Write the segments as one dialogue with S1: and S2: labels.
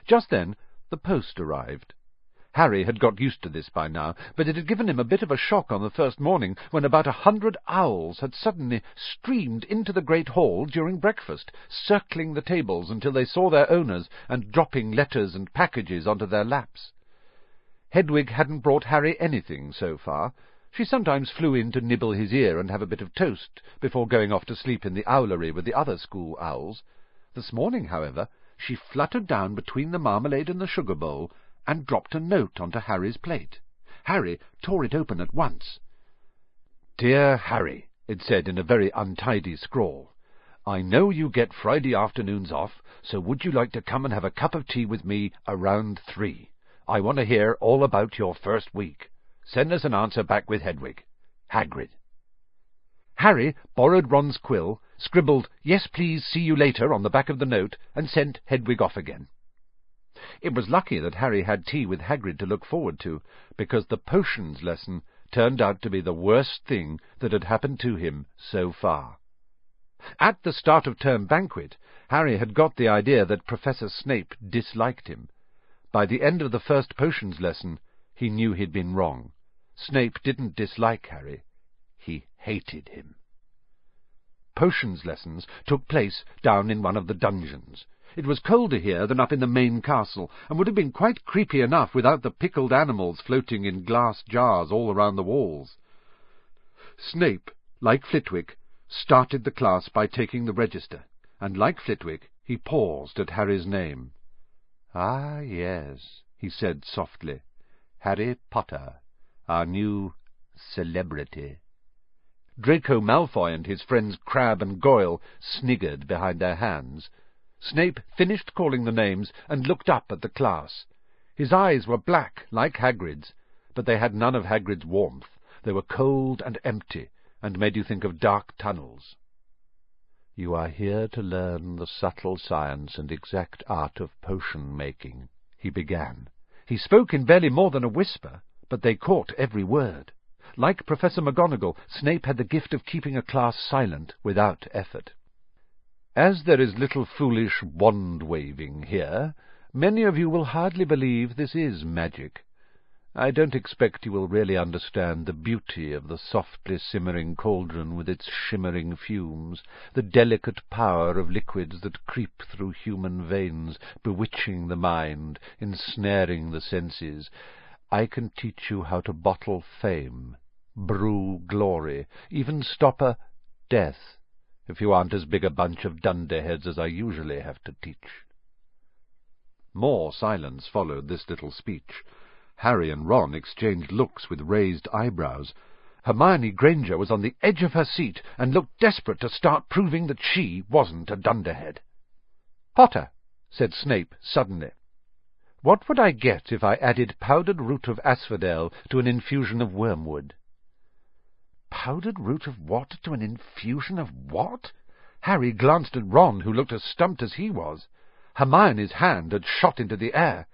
S1: Just then the post arrived. Harry had got used to this by now, but it had given him a bit of a shock on the first morning when about 100 owls had suddenly streamed into the great hall during breakfast, circling the tables until they saw their owners and dropping letters and packages onto their laps. Hedwig hadn't brought Harry anything so far. She sometimes flew in to nibble his ear and have a bit of toast before going off to sleep in the owlery with the other school owls. This morning, however, she fluttered down between the marmalade and the sugar bowl and dropped a note onto Harry's plate. Harry tore it open at once. "Dear Harry," it said in a very untidy scrawl, "I know you get Friday afternoons off, so would you like to come and have a cup of tea with me around 3? I want to hear all about your first week. Send us an answer back with Hedwig. Hagrid." Harry borrowed Ron's quill, scribbled "Yes, please, see you later" on the back of the note, and sent Hedwig off again. It was lucky that Harry had tea with Hagrid to look forward to, because the potions lesson turned out to be the worst thing that had happened to him so far. At the start of term banquet, Harry had got the idea that Professor Snape disliked him. By the end of the first potions lesson, he knew he'd been wrong. Snape didn't dislike Harry. He hated him. Potions lessons took place down in one of the dungeons. It was colder here than up in the main castle, and would have been quite creepy enough without the pickled animals floating in glass jars all around the walls. Snape, like Flitwick, started the class by taking the register, and like Flitwick, he paused at Harry's name. "Ah, yes," he said softly, "Harry Potter, our new celebrity." Draco Malfoy and his friends Crabbe and Goyle sniggered behind their hands. Snape finished calling the names and looked up at the class. His eyes were black, like Hagrid's, but they had none of Hagrid's warmth. They were cold and empty, and made you think of dark tunnels. "You are here to learn the subtle science and exact art of potion-making," he began. He spoke in barely more than a whisper, but they caught every word. Like Professor McGonagall, Snape had the gift of keeping a class silent without effort. "As there is little foolish wand-waving here, many of you will hardly believe this is magic. I don't expect you will really understand the beauty of the softly simmering cauldron with its shimmering fumes, the delicate power of liquids that creep through human veins, bewitching the mind, ensnaring the senses. I can teach you how to bottle fame, brew glory, even stop a death, if you aren't as big a bunch of dunderheads as I usually have to teach." More silence followed this little speech. Harry and Ron exchanged looks with raised eyebrows. Hermione Granger was on the edge of her seat and looked desperate to start proving that she wasn't a dunderhead. "Potter," said Snape suddenly, "what would I get if I added powdered root of asphodel to an infusion of wormwood?" Powdered root of what to an infusion of what? Harry glanced at Ron, who looked as stumped as he was. Hermione's hand had shot into the air.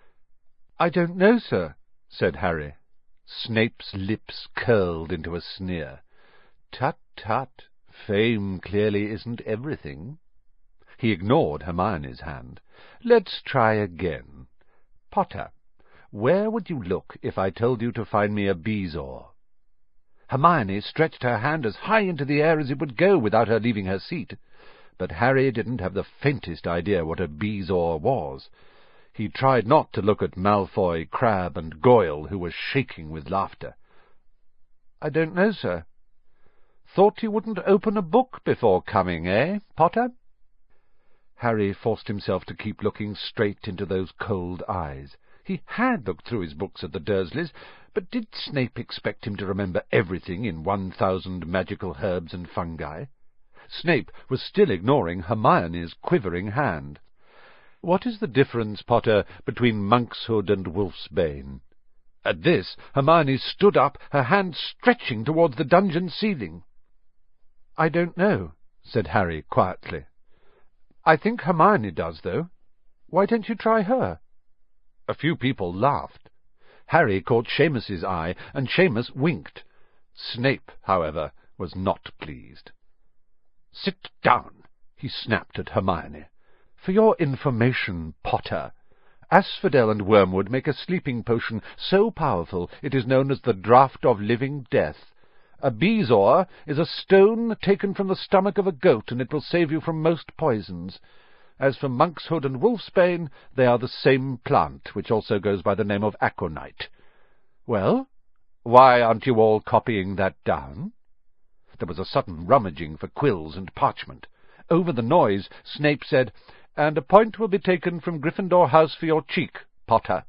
S1: "I don't know, sir," said Harry. Snape's lips curled into a sneer. "Tut, tut, fame clearly isn't everything." He ignored Hermione's hand. "Let's try again. Potter, where would you look if I told you to find me a bezoar?" Hermione stretched her hand as high into the air as it would go without her leaving her seat, but Harry didn't have the faintest idea what a bezoar was. He tried not to look at Malfoy, Crabbe, and Goyle, who were shaking with laughter. "I don't know, sir." "Thought you wouldn't open a book before coming, eh, Potter?" Harry forced himself to keep looking straight into those cold eyes. He had looked through his books at the Dursleys, but did Snape expect him to remember everything in 1,000 magical herbs and fungi? Snape was still ignoring Hermione's quivering hand. "What is the difference, Potter, between monkshood and wolfsbane?" At this, Hermione stood up, her hand stretching towards the dungeon ceiling. "I don't know," said Harry quietly. "I think Hermione does, though. Why don't you try her?" A few people laughed. Harry caught Seamus's eye, and Seamus winked. Snape, however, was not pleased. "Sit down," he snapped at Hermione. "For your information, Potter, Asphodel and wormwood make a sleeping potion so powerful it is known as the draught of living death. A bezoar is a stone taken from the stomach of a goat, and it will save you from most poisons. As for monkshood and wolfsbane, they are the same plant, which also goes by the name of aconite. Well, why aren't you all copying that down?" There was a sudden rummaging for quills and parchment. Over the noise, Snape said, "And a point will be taken from Gryffindor House for your cheek, Potter."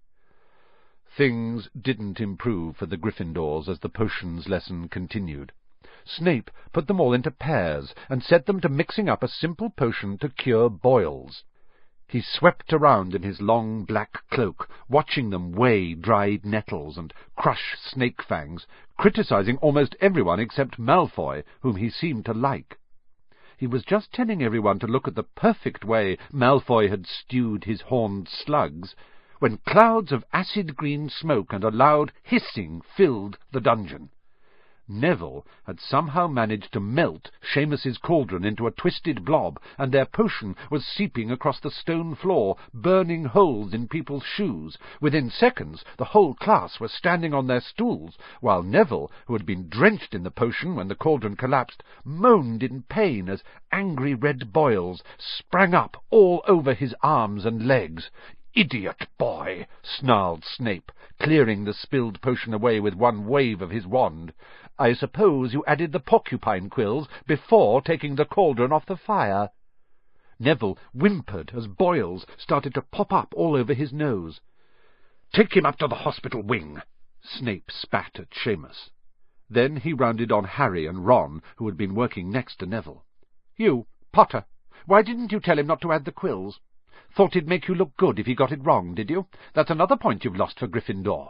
S1: Things didn't improve for the Gryffindors as the potions lesson continued. Snape put them all into pairs and set them to mixing up a simple potion to cure boils. He swept around in his long black cloak, watching them weigh dried nettles and crush snake fangs, criticizing almost everyone except Malfoy, whom he seemed to like. He was just telling everyone to look at the perfect way Malfoy had stewed his horned slugs, when clouds of acid-green smoke and a loud hissing filled the dungeon. Neville had somehow managed to melt Seamus's cauldron into a twisted blob, and their potion was seeping across the stone floor, burning holes in people's shoes. Within seconds, the whole class were standing on their stools, while Neville, who had been drenched in the potion when the cauldron collapsed, moaned in pain as angry red boils sprang up all over his arms and legs. "Idiot boy!" snarled Snape, clearing the spilled potion away with one wave of his wand. "I suppose you added the porcupine quills before taking the cauldron off the fire." Neville whimpered as boils started to pop up all over his nose. "Take him up to the hospital wing," Snape spat at Seamus. Then he rounded on Harry and Ron, who had been working next to Neville. "You, Potter, why didn't you tell him not to add the quills? Thought it'd make you look good if he got it wrong, did you? That's another point you've lost for Gryffindor."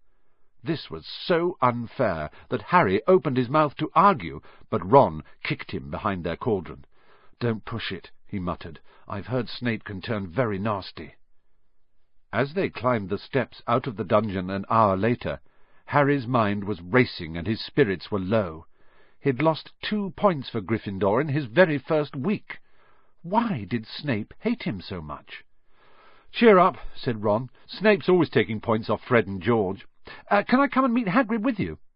S1: This was so unfair that Harry opened his mouth to argue, but Ron kicked him behind their cauldron. "Don't push it," he muttered. "I've heard Snape can turn very nasty." As they climbed the steps out of the dungeon an hour later, Harry's mind was racing and his spirits were low. He'd lost 2 points for Gryffindor in his very first week. Why did Snape hate him so much? "Cheer up," said Ron. "Snape's always taking points off Fred and George. Can I come and meet Hagrid with you?